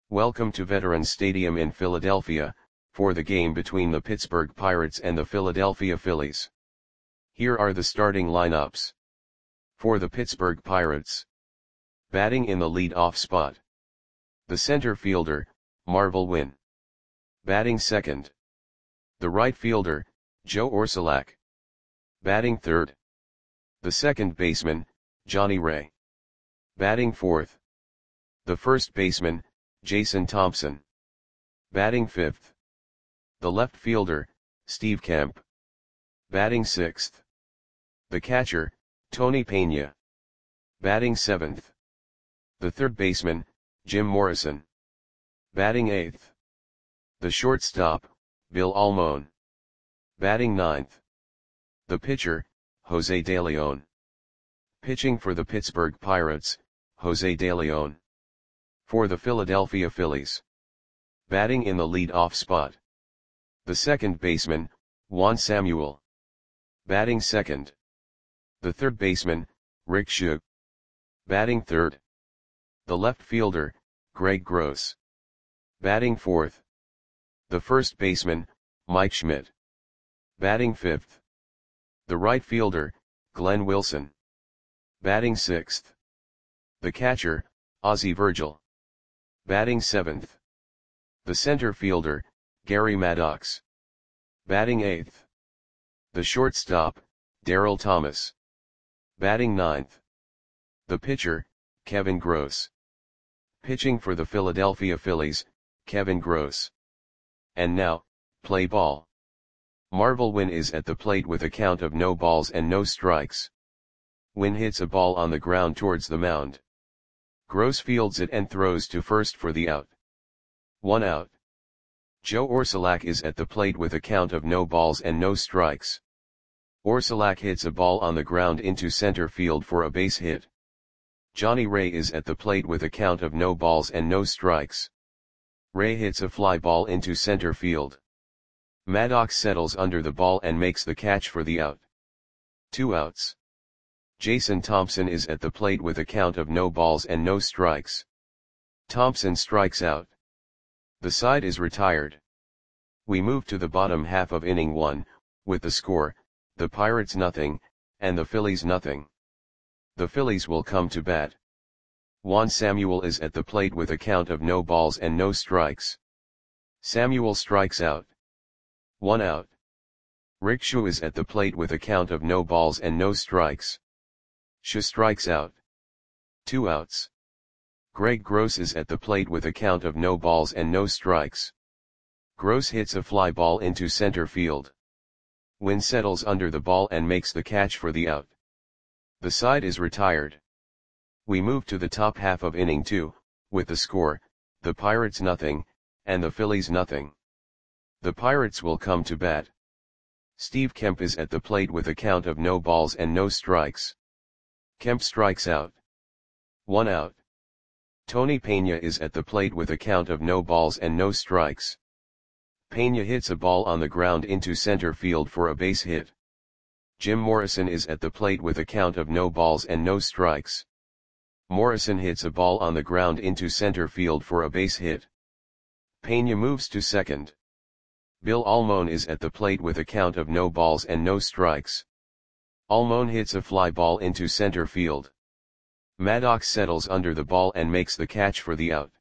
Welcome to Veterans Stadium in Philadelphia, for the game between the Pittsburgh Pirates and the Philadelphia Phillies. Here are the starting lineups. For the Pittsburgh Pirates. Batting in the lead-off spot. The center fielder, Marvel Wynn. Batting second. The right fielder, Joe Orsulak. Batting third. The second baseman, Johnny Ray. Batting fourth. The first baseman, Jason Thompson. Batting fifth. The left fielder, Steve Kemp. Batting sixth. The catcher, Tony Pena. Batting seventh. The third baseman, Jim Morrison. Batting eighth. The shortstop, Bill Almon. Batting ninth. The pitcher, Jose De Leon. Pitching for the Pittsburgh Pirates, Jose De Leon. For the Philadelphia Phillies. Batting in the lead-off spot. The second baseman, Juan Samuel. Batting second. The third baseman, Rick Shug. Batting third. The left fielder, Greg Gross. Batting fourth. The first baseman, Mike Schmidt. Batting fifth. The right fielder, Glenn Wilson. Batting sixth. The catcher, Ozzie Virgil. Batting seventh. The center fielder, Gary Maddox. Batting eighth. The shortstop, Darryl Thomas. Batting ninth. The pitcher, Kevin Gross. Pitching for the Philadelphia Phillies, Kevin Gross. And now, play ball. Marvel Wynn is at the plate with a count of no balls and no strikes. Wynn hits a ball on the ground towards the mound. Gross fields it and throws to first for the out. 1 out. Joe Orsulak is at the plate with a count of no balls and no strikes. Orsulak hits a ball on the ground into center field for a base hit. Johnny Ray is at the plate with a count of no balls and no strikes. Ray hits a fly ball into center field. Maddox settles under the ball and makes the catch for the out. 2 outs. Jason Thompson is at the plate with a count of no balls and no strikes. Thompson strikes out. The side is retired. We move to the bottom half of inning 1, with the score, the Pirates nothing, and the Phillies nothing. The Phillies will come to bat. Juan Samuel is at the plate with a count of no balls and no strikes. Samuel strikes out. 1 out. Rick Shug is at the plate with a count of no balls and no strikes. Shug strikes out. 2 outs. Greg Gross is at the plate with a count of no balls and no strikes. Gross hits a fly ball into center field. Wynn settles under the ball and makes the catch for the out. The side is retired. We move to the top half of inning 2, with the score, the Pirates nothing, and the Phillies nothing. The Pirates will come to bat. Steve Kemp is at the plate with a count of no balls and no strikes. Kemp strikes out. 1 out. Tony Pena is at the plate with a count of no balls and no strikes. Pena hits a ball on the ground into center field for a base hit. Jim Morrison is at the plate with a count of no balls and no strikes. Morrison hits a ball on the ground into center field for a base hit. Pena moves to second. Bill Almon is at the plate with a count of no balls and no strikes. Almon hits a fly ball into center field. Maddox settles under the ball and makes the catch for the out.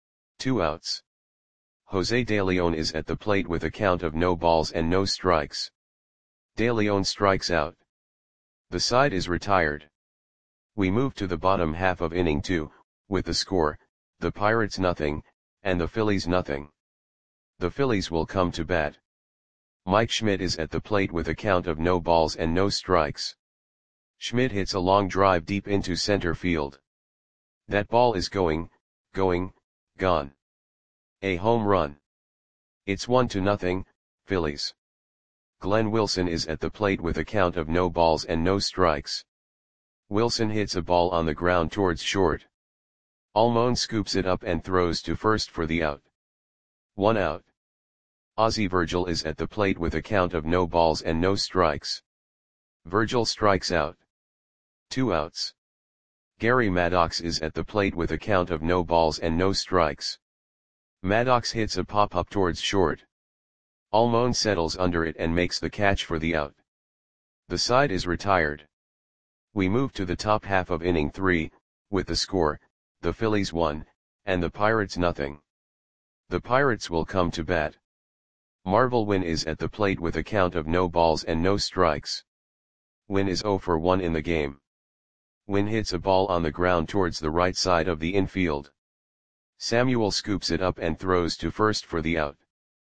2 outs. Jose De Leon is at the plate with a count of no balls and no strikes. De Leon strikes out. The side is retired. We move to the bottom half of inning 2, with the score, the Pirates nothing, and the Phillies nothing. The Phillies will come to bat. Mike Schmidt is at the plate with a count of no balls and no strikes. Schmidt hits a long drive deep into center field. That ball is going, gone. A home run. It's 1-0, Phillies. Glenn Wilson is at the plate with a count of no balls and no strikes. Wilson hits a ball on the ground towards short. Almon scoops it up and throws to first for the out. 1 out. Ozzie Virgil is at the plate with a count of no balls and no strikes. Virgil strikes out. 2 outs. Gary Maddox is at the plate with a count of no balls and no strikes. Maddox hits a pop-up towards short. Almon settles under it and makes the catch for the out. The side is retired. We move to the top half of inning 3, with the score, the Phillies 1, and the Pirates nothing. The Pirates will come to bat. Marvel Wynn is at the plate with a count of no balls and no strikes. Wynn is 0 for 1 in the game. Wynn hits a ball on the ground towards the right side of the infield. Samuel scoops it up and throws to first for the out.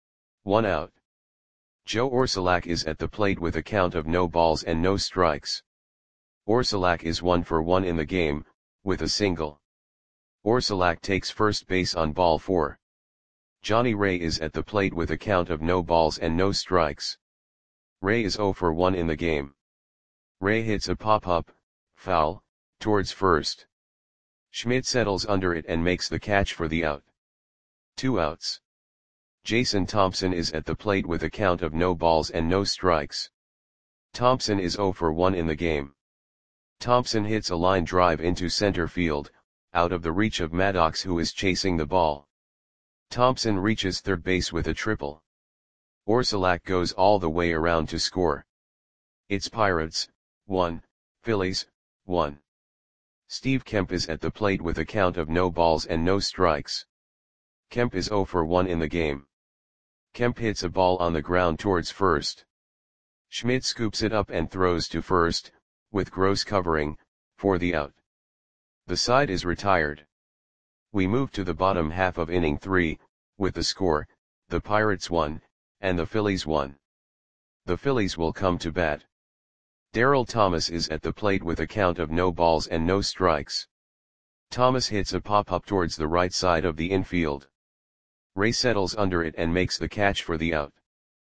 1 out. Joe Orsulak is at the plate with a count of no balls and no strikes. Orsulak is 1 for 1 in the game, with a single. Orsulak takes first base on ball 4. Johnny Ray is at the plate with a count of no balls and no strikes. Ray is 0 for 1 in the game. Ray hits a pop-up, foul, towards first. Schmidt settles under it and makes the catch for the out. 2 outs. Jason Thompson is at the plate with a count of no balls and no strikes. Thompson is 0 for 1 in the game. Thompson hits a line drive into center field, out of the reach of Maddox who is chasing the ball. Thompson reaches third base with a triple. Orsulak goes all the way around to score. It's Pirates, 1, Phillies, 1. Steve Kemp is at the plate with a count of no balls and no strikes. Kemp is 0 for 1 in the game. Kemp hits a ball on the ground towards first. Schmidt scoops it up and throws to first, with Gross covering, for the out. The side is retired. We move to the bottom half of inning 3, with the score, the Pirates 1, and the Phillies 1. The Phillies will come to bat. Darryl Thomas is at the plate with a count of no balls and no strikes. Thomas hits a pop-up towards the right side of the infield. Ray settles under it and makes the catch for the out.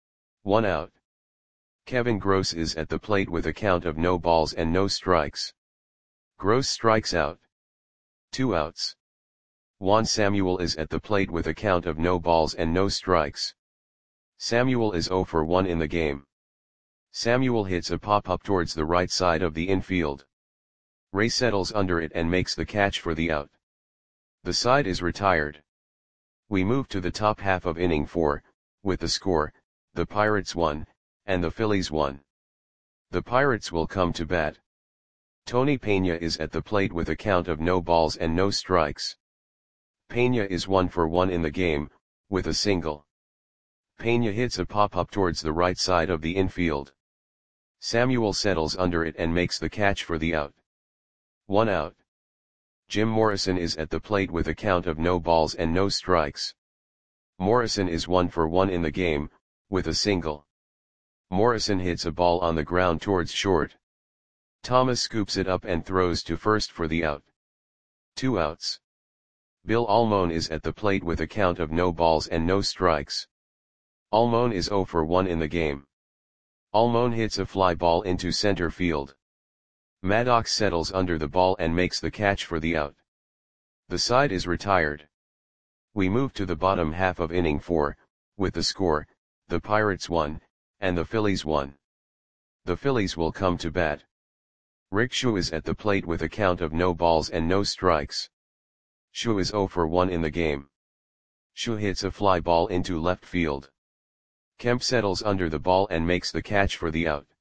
1 out. Kevin Gross is at the plate with a count of no balls and no strikes. Gross strikes out. 2 outs. Juan Samuel is at the plate with a count of no balls and no strikes. Samuel is 0 for 1 in the game. Samuel hits a pop-up towards the right side of the infield. Ray settles under it and makes the catch for the out. The side is retired. We move to the top half of inning 4, with the score, the Pirates 1, and the Phillies 1. The Pirates will come to bat. Tony Pena is at the plate with a count of no balls and no strikes. Pena is 1 for 1 in the game, with a single. Pena hits a pop-up towards the right side of the infield. Samuel settles under it and makes the catch for the out. 1 out. Jim Morrison is at the plate with a count of no balls and no strikes. Morrison is 1 for 1 in the game, with a single. Morrison hits a ball on the ground towards short. Thomas scoops it up and throws to first for the out. 2 outs. Bill Almon is at the plate with a count of no balls and no strikes. Almon is 0 for 1 in the game. Almon hits a fly ball into center field. Maddox settles under the ball and makes the catch for the out. The side is retired. We move to the bottom half of inning 4, with the score, the Pirates 1, and the Phillies 1. The Phillies will come to bat. Rick Shu is at the plate with a count of no balls and no strikes. Shu is 0 for 1 in the game. Shu hits a fly ball into left field. Kemp settles under the ball and makes the catch for the out.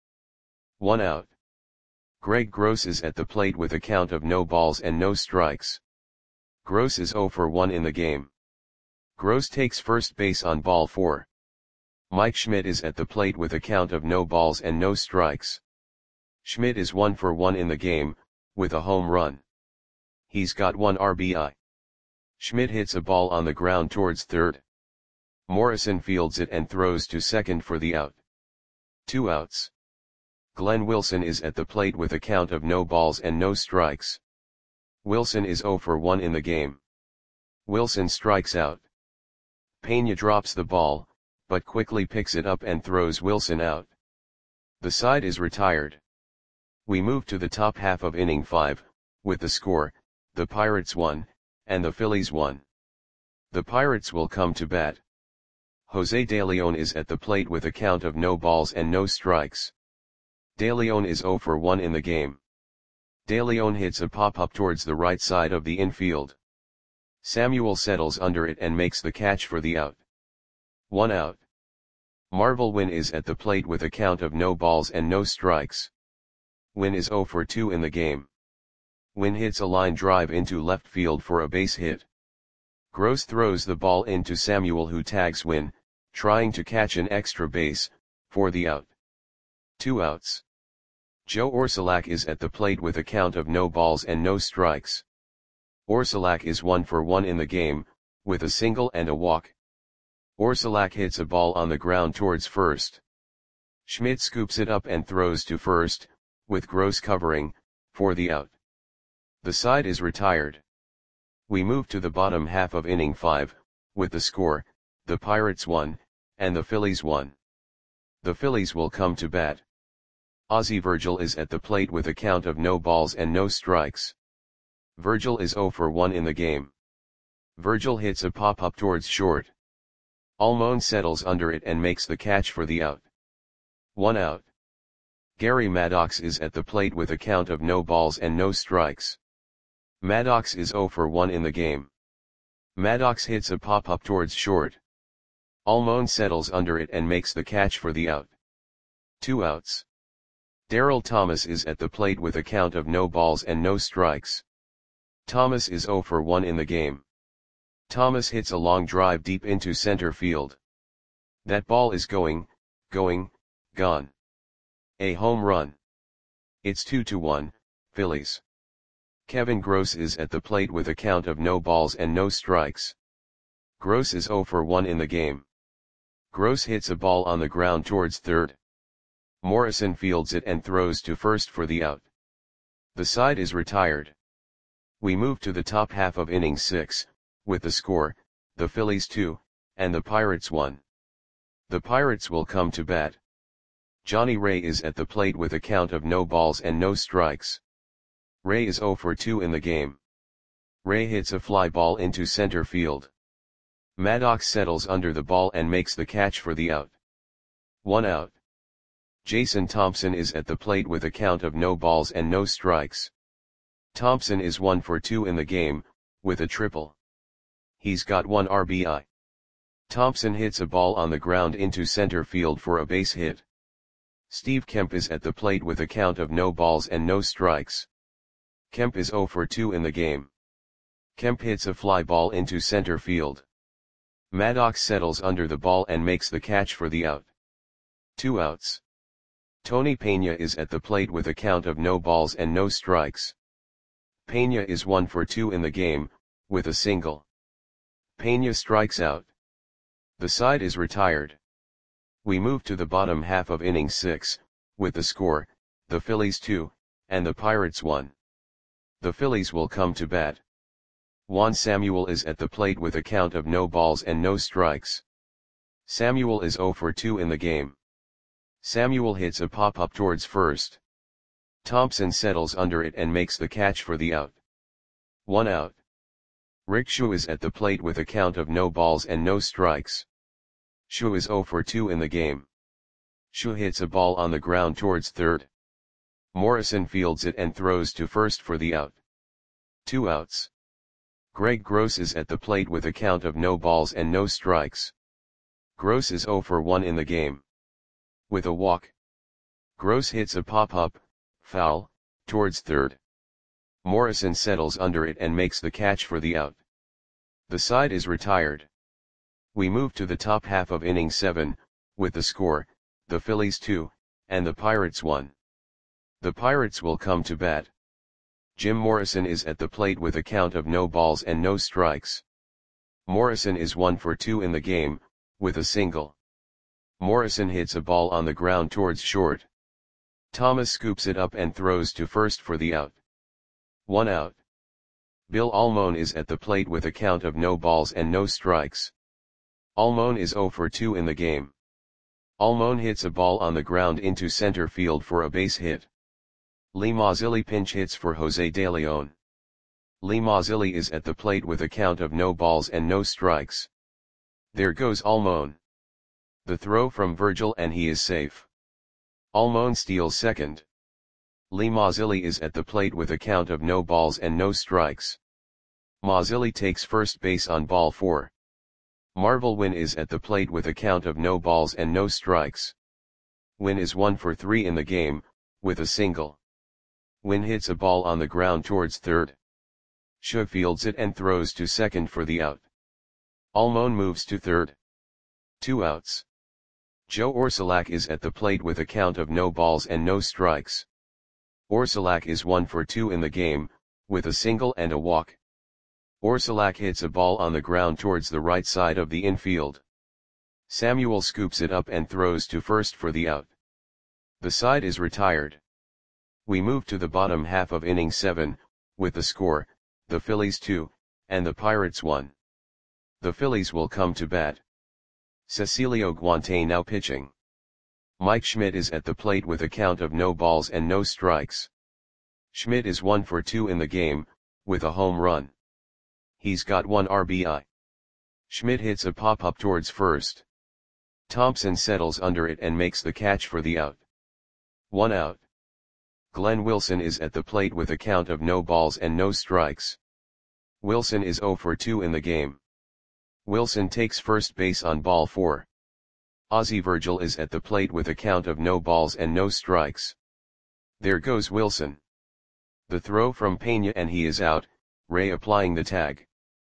1 out. Greg Gross is at the plate with a count of no balls and no strikes. Gross is 0 for 1 in the game. Gross takes first base on ball 4. Mike Schmidt is at the plate with a count of no balls and no strikes. Schmidt is 1 for 1 in the game, with a home run. He's got 1 RBI. Schmidt hits a ball on the ground towards third. Morrison fields it and throws to second for the out. 2 outs. Glenn Wilson is at the plate with a count of no balls and no strikes. Wilson is 0 for 1 in the game. Wilson strikes out. Pena drops the ball, but quickly picks it up and throws Wilson out. The side is retired. We move to the top half of inning 5, with the score, the Pirates 1, and the Phillies 1. The Pirates will come to bat. Jose De Leon is at the plate with a count of no balls and no strikes. De Leon is 0 for 1 in the game. De Leon hits a pop-up towards the right side of the infield. Samuel settles under it and makes the catch for the out. 1 out. Marvel Wynn is at the plate with a count of no balls and no strikes. Wynn is 0 for 2 in the game. Wynn hits a line drive into left field for a base hit. Gross throws the ball into Samuel, who tags Wynn, trying to catch an extra base, for the out. 2 outs. Joe Orsulak is at the plate with a count of no balls and no strikes. Orsulak is 1 for 1 in the game, with a single and a walk. Orsulak hits a ball on the ground towards first. Schmidt scoops it up and throws to first, with Gross covering, for the out. The side is retired. We move to the bottom half of inning 5, with the score, the Pirates 1, and the Phillies 1. The Phillies will come to bat. Ozzie Virgil is at the plate with a count of no balls and no strikes. Virgil is 0 for 1 in the game. Virgil hits a pop-up towards short. Almon settles under it and makes the catch for the out. 1 out. Gary Maddox is at the plate with a count of no balls and no strikes. Maddox is 0 for 1 in the game. Maddox hits a pop-up towards short. Almon settles under it and makes the catch for the out. 2 outs. Darryl Thomas is at the plate with a count of no balls and no strikes. Thomas is 0 for 1 in the game. Thomas hits a long drive deep into center field. That ball is gone. A home run. It's 2-1, Phillies. Kevin Gross is at the plate with a count of no balls and no strikes. Gross is 0 for 1 in the game. Gross hits a ball on the ground towards third. Morrison fields it and throws to first for the out. The side is retired. We move to the top half of inning 6, with the score, the Phillies 2, and the Pirates 1. The Pirates will come to bat. Johnny Ray is at the plate with a count of no balls and no strikes. Ray is 0 for 2 in the game. Ray hits a fly ball into center field. Maddox settles under the ball and makes the catch for the out. 1 out. Jason Thompson is at the plate with a count of no balls and no strikes. Thompson is 1 for 2 in the game, with a triple. He's got 1 RBI. Thompson hits a ball on the ground into center field for a base hit. Steve Kemp is at the plate with a count of no balls and no strikes. Kemp is 0 for 2 in the game. Kemp hits a fly ball into center field. Maddox settles under the ball and makes the catch for the out. 2 outs. Tony Pena is at the plate with a count of no balls and no strikes. Pena is 1 for 2 in the game, with a single. Pena strikes out. The side is retired. We move to the bottom half of inning 6, with the score, the Phillies 2, and the Pirates 1. The Phillies will come to bat. Juan Samuel is at the plate with a count of no balls and no strikes. Samuel is 0 for 2 in the game. Samuel hits a pop-up towards first. Thompson settles under it and makes the catch for the out. 1 out. Rick Shu is at the plate with a count of no balls and no strikes. Shu is 0 for 2 in the game. Shu hits a ball on the ground towards third. Morrison fields it and throws to first for the out. 2 outs. Greg Gross is at the plate with a count of no balls and no strikes. Gross is 0 for 1 in the game. With a walk. Gross hits a pop-up, foul, towards third. Morrison settles under it and makes the catch for the out. The side is retired. We move to the top half of inning 7, with the score, the Phillies 2, and the Pirates 1. The Pirates will come to bat. Jim Morrison is at the plate with a count of no balls and no strikes. Morrison is 1 for 2 in the game, with a single. Morrison hits a ball on the ground towards short. Thomas scoops it up and throws to first for the out. 1 out. Bill Almon is at the plate with a count of no balls and no strikes. Almon is 0 for 2 in the game. Almon hits a ball on the ground into center field for a base hit. Lee Mazzilli pinch hits for Jose De Leon. Lee Mazzilli is at the plate with a count of no balls and no strikes. There goes Almon. The throw from Virgil and he is safe. Almon steals second. Lee Mazzilli is at the plate with a count of no balls and no strikes. Mazzilli takes first base on ball 4. Marvel Wynn is at the plate with a count of no balls and no strikes. Wynn is 1 for 3 in the game, with a single. Wynn hits a ball on the ground towards third. Shug fields it and throws to second for the out. Almon moves to third. 2 outs. Joe Orsulak is at the plate with a count of no balls and no strikes. Orsulak is 1 for 2 in the game, with a single and a walk. Orsulak hits a ball on the ground towards the right side of the infield. Samuel scoops it up and throws to first for the out. The side is retired. We move to the bottom half of inning 7, with the score, the Phillies 2, and the Pirates 1. The Phillies will come to bat. Cecilio Guante now pitching. Mike Schmidt is at the plate with a count of no balls and no strikes. Schmidt is 1 for 2 in the game, with a home run. He's got 1 RBI. Schmidt hits a pop-up towards first. Thompson settles under it and makes the catch for the out. 1 out. Glenn Wilson is at the plate with a count of no balls and no strikes. Wilson is 0 for 2 in the game. Wilson takes first base on ball 4. Ozzie Virgil is at the plate with a count of no balls and no strikes. There goes Wilson. The throw from Pena and he is out, Ray applying the tag.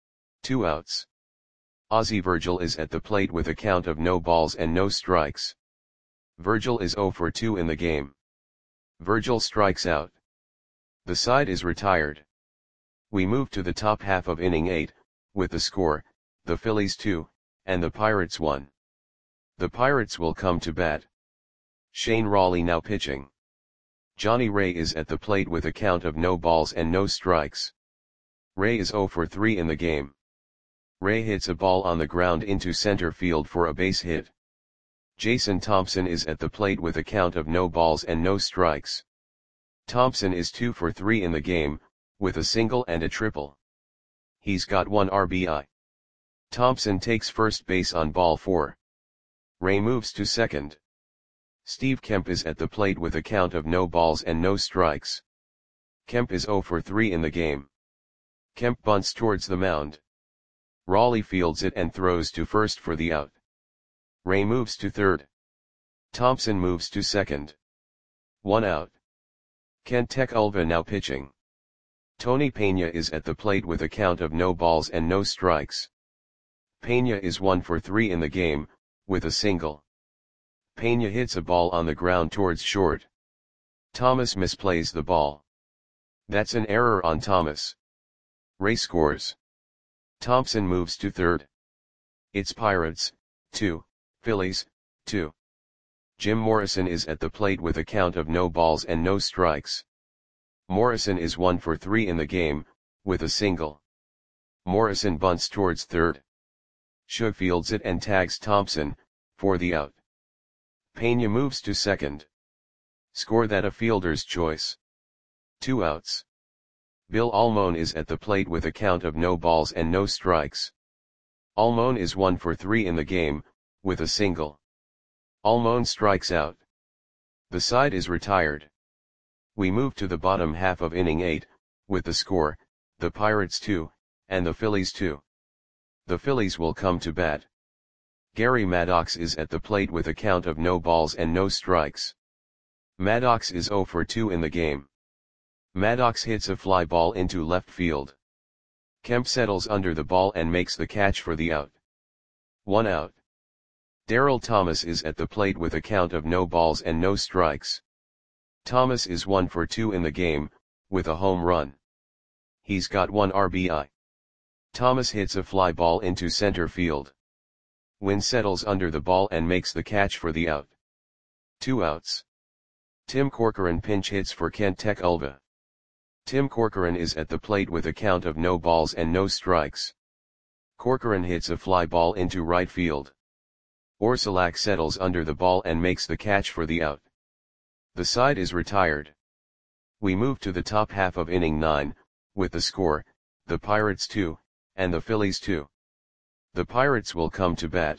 2 outs. Ozzie Virgil is at the plate with a count of no balls and no strikes. Virgil is 0 for 2 in the game. Virgil strikes out. The side is retired. We move to the top half of inning 8, with the score, the Phillies 2, and the Pirates 1. The Pirates will come to bat. Shane Rawley now pitching. Johnny Ray is at the plate with a count of no balls and no strikes. Ray is 0 for 3 in the game. Ray hits a ball on the ground into center field for a base hit. Jason Thompson is at the plate with a count of no balls and no strikes. Thompson is 2 for 3 in the game, with a single and a triple. He's got 1 RBI. Thompson takes first base on ball 4. Ray moves to second. Steve Kemp is at the plate with a count of no balls and no strikes. Kemp is 0 for 3 in the game. Kemp bunts towards the mound. Rawley fields it and throws to first for the out. Ray moves to third. Thompson moves to second. 1 out. Kent Tekulve now pitching. Tony Pena is at the plate with a count of no balls and no strikes. Pena is 1 for 3 in the game, with a single. Pena hits a ball on the ground towards short. Thomas misplays the ball. That's an error on Thomas. Ray scores. Thompson moves to third. It's Pirates, 2, Phillies, 2. Jim Morrison is at the plate with a count of no balls and no strikes. Morrison is 1 for 3 in the game, with a single. Morrison bunts towards third. Shug fields it and tags Thompson, for the out. Pena moves to second. Score that a fielder's choice. 2 outs. Bill Almon is at the plate with a count of no balls and no strikes. Almon is 1 for 3 in the game, with a single. Almon strikes out. The side is retired. We move to the bottom half of inning 8, with the score, the Pirates 2, and the Phillies 2. The Phillies will come to bat. Gary Maddox is at the plate with a count of no balls and no strikes. Maddox is 0 for 2 in the game. Maddox hits a fly ball into left field. Kemp settles under the ball and makes the catch for the out. 1 out. Darrell Thomas is at the plate with a count of no balls and no strikes. Thomas is 1 for 2 in the game, with a home run. He's got 1 RBI. Thomas hits a fly ball into center field. Wynn settles under the ball and makes the catch for the out. 2 outs. Tim Corcoran pinch hits for Kent Tekulve. Tim Corcoran is at the plate with a count of no balls and no strikes. Corcoran hits a fly ball into right field. Orsulak settles under the ball and makes the catch for the out. The side is retired. We move to the top half of inning 9, with the score, the Pirates 2, and the Phillies 2. The Pirates will come to bat.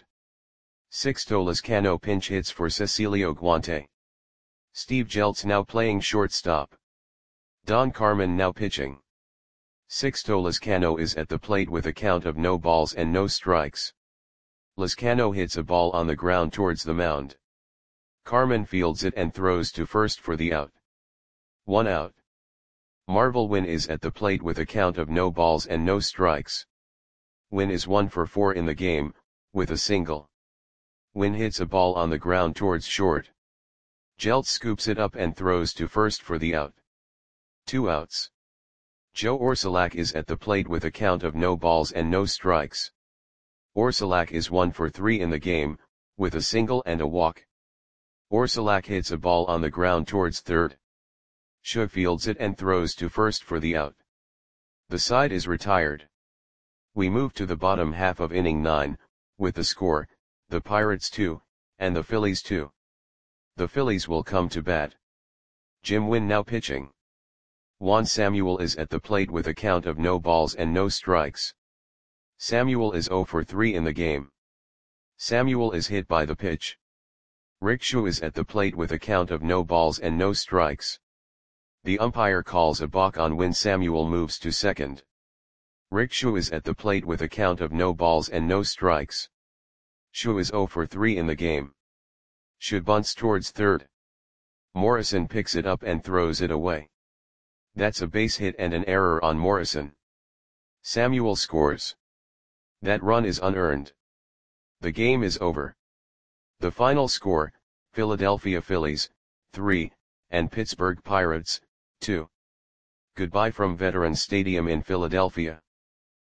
Sixto Lezcano pinch hits for Cecilio Guante. Steve Jeltz now playing shortstop. Don Carmen now pitching. Sixto Lezcano is at the plate with a count of no balls and no strikes. Lezcano hits a ball on the ground towards the mound. Carmen fields it and throws to first for the out. 1 out. Marvel Win is at the plate with a count of no balls and no strikes. Win is 1 for 4 in the game, with a single. Win hits a ball on the ground towards short. Jeltz scoops it up and throws to first for the out. 2 outs. Joe Orsulak is at the plate with a count of no balls and no strikes. Orsulak is 1 for 3 in the game, with a single and a walk. Orsulak hits a ball on the ground towards third. Shug fields it and throws to first for the out. The side is retired. We move to the bottom half of inning 9, with the score, the Pirates 2, and the Phillies 2. The Phillies will come to bat. Jim Wynn now pitching. Juan Samuel is at the plate with a count of no balls and no strikes. Samuel is 0 for 3 in the game. Samuel is hit by the pitch. Rick Shu is at the plate with a count of no balls and no strikes. The umpire calls a balk on when Samuel moves to second. Rick Shu is at the plate with a count of no balls and no strikes. Shu is 0 for 3 in the game. Shu bunts towards third. Morrison picks it up and throws it away. That's a base hit and an error on Morrison. Samuel scores. That run is unearned. The game is over. The final score, Philadelphia Phillies, 3, and Pittsburgh Pirates, 2. Goodbye from Veterans Stadium in Philadelphia.